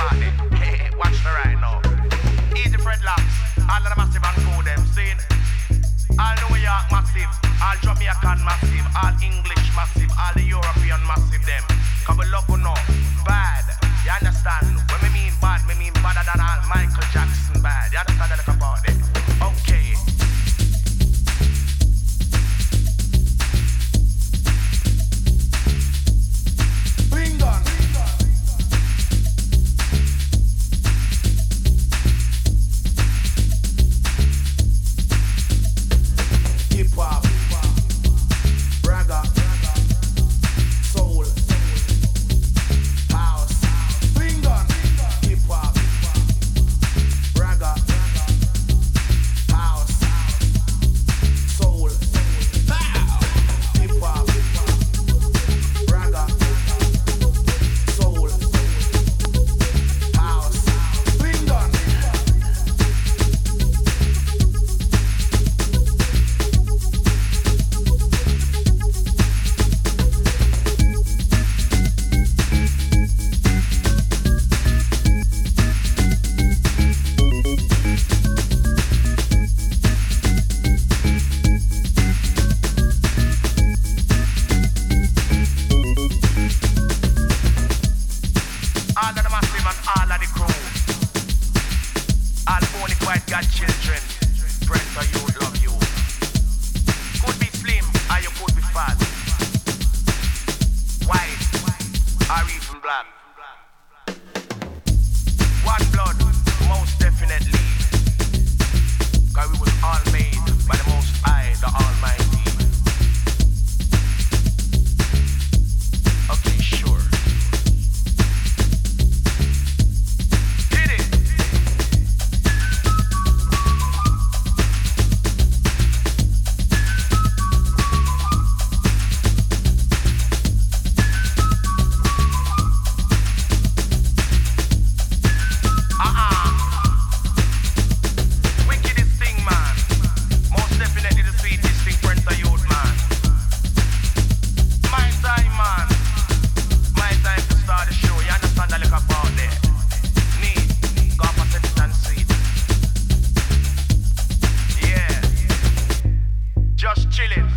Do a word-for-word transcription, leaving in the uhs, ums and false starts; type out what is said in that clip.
about it. Watch the right now. Easy dreadlocks, all of the massive and go them. Sing. All New York massive, all Jamaican massive, all English massive, all the European massive them. Cause we love you know, bad. You understand? When me mean bad, me mean badder than all Michael Jackson bad. You understand the look about it? Okay. Bring on. Hip hop, ragga, soul, house. Bring on. Hip hop, ragga, house, soul. Hip hop, ragga, soul, house. Bring on. All of the massive and all of the crew. All bonny white got children. Friends for you, love you. Could be slim or you could be fat. White or even black. One blood, most definitely. Cause we was all made by the Most High, the Almighty. Okay, sure. Hit it. Uh-uh. Wickedest thing, man. Most definitely the sweetest thing, Prince of Youth, man. My time, man. My time to start the show. You understand the look about there? Need, go for set it and sweet. Yeah. Just chilling.